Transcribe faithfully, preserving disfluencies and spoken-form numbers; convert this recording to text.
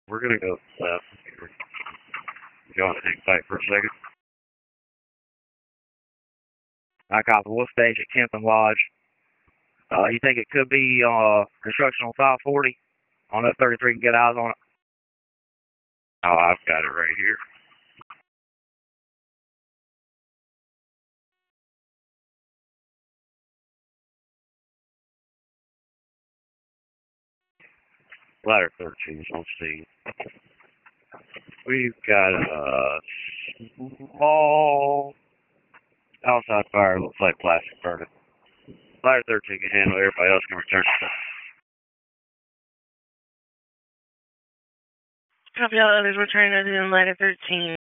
We're gonna go left. You want to hang tight for a second? I copy. We'll stage at Kempton Lodge. Uh, you think it could be uh, construction on five forty? On F thirty-three can get eyes on it? Oh, I've got it right here. Ladder thirteen is on scene. We've got a small outside fire, looks like plastic burning. Ladder thirteen can handle it, everybody else can return to Copy all others returning to ladder thirteen.